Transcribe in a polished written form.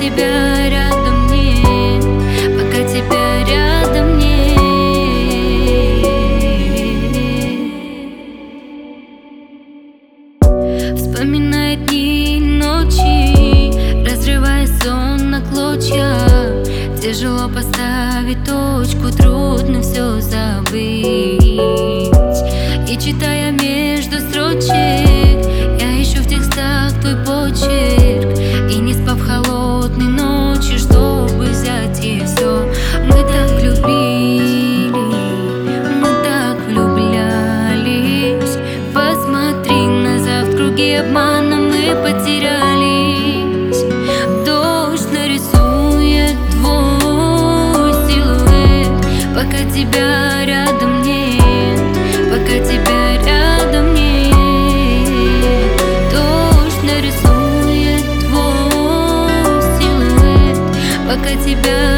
тебя рядом нет, пока тебя рядом нет. Вспоминая дни и ночи, разрывая сон на клочья. Тяжело поставить точку, трудно все забыть. И читая между строчек, я ищу в текстах твой почерк. И не спав холодной ночью, чтобы взять и все. Мы так любили, мы так влюблялись. Посмотри назад, в круге обмана мы потерялись. Дождь нарисует твой силуэт, пока тебя рядом нет, пока тебя рядом нет. Дождь нарисует твой силуэт, пока тебя